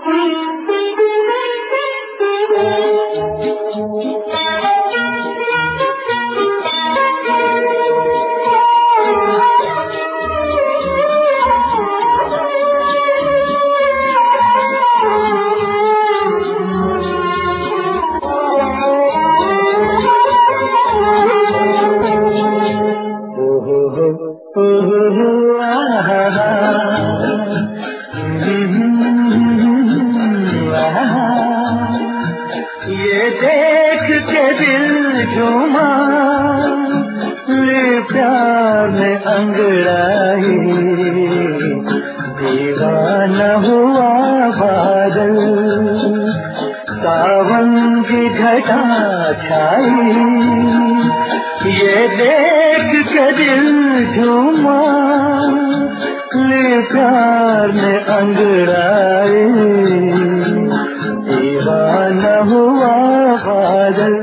ये देख के दिल झूमा, ले प्यार में अंगड़ाई, दीवाना हुआ बादल, सावन की घटा छाई। ये देख के दिल झूमा, ले प्यार में अंगड़ाई, दीवाना हुआ बादल।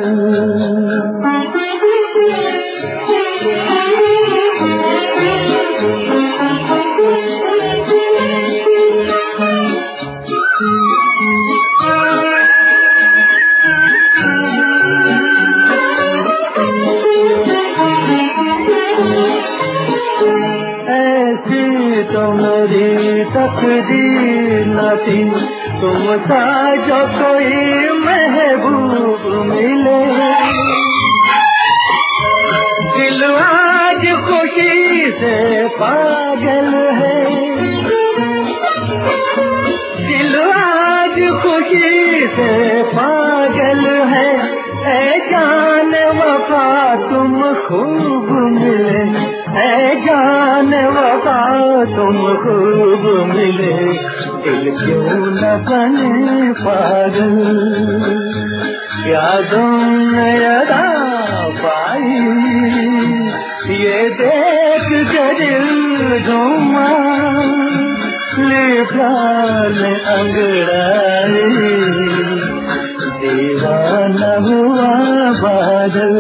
ऐसी तो मेरी तकदीर न थी, तुम सा जो कोई महबूब मिले। दिल आज खुशी से पागल है, दिल आज खुशी से पागल है। ऐ जान वफा तुम खूब मिले, ऐ जान वफा तुम खूब मिले। दिल क्यों न बने पागल, यादों ने अदा पाई। ये देख के दिल झूमा, ले प्यार में अंगड़ाई, दीवाना हुआ बादल।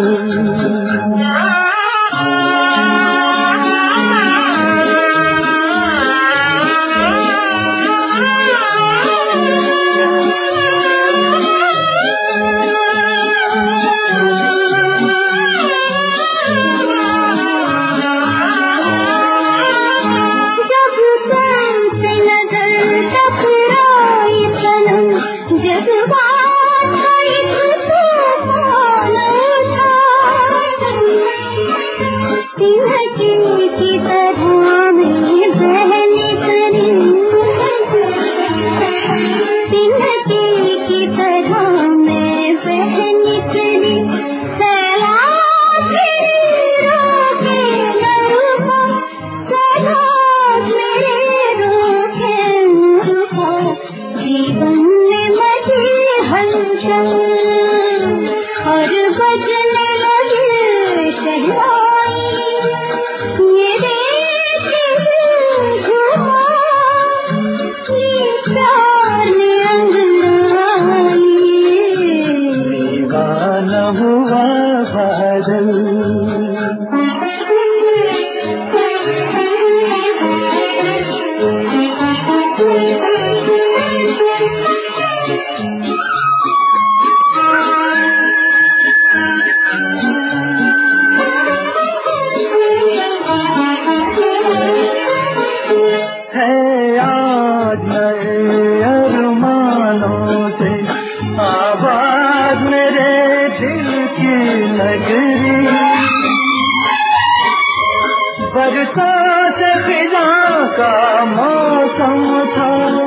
बरसात खिजा का मौसम था,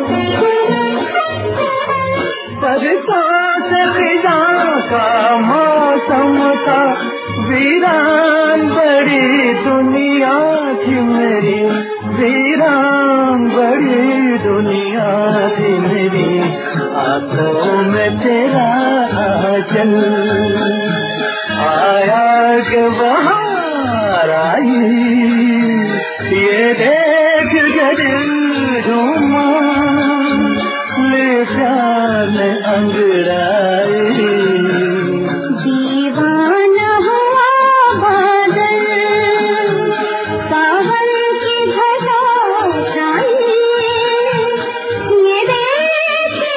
बरसात खिजा का मौसम था। वीरान बड़ी दुनिया थी मेरी, वीरान बड़ी दुनिया थी मेरी। आंखों में तेरा आंचल आया के बहार आई। ये देख के दिल झूमा, ले प्यार में अंगड़ाई, दीवाना हुआ बादल, सावन की घटा छाई। ये देख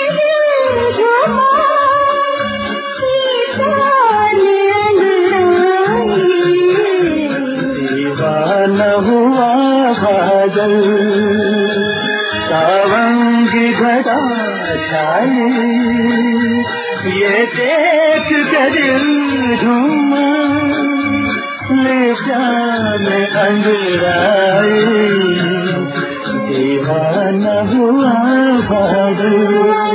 बादल, सावंगी घटा छाई, ये देख के दिल झूमा, ले जाने अंधराई, दीवाना हुआ बादल।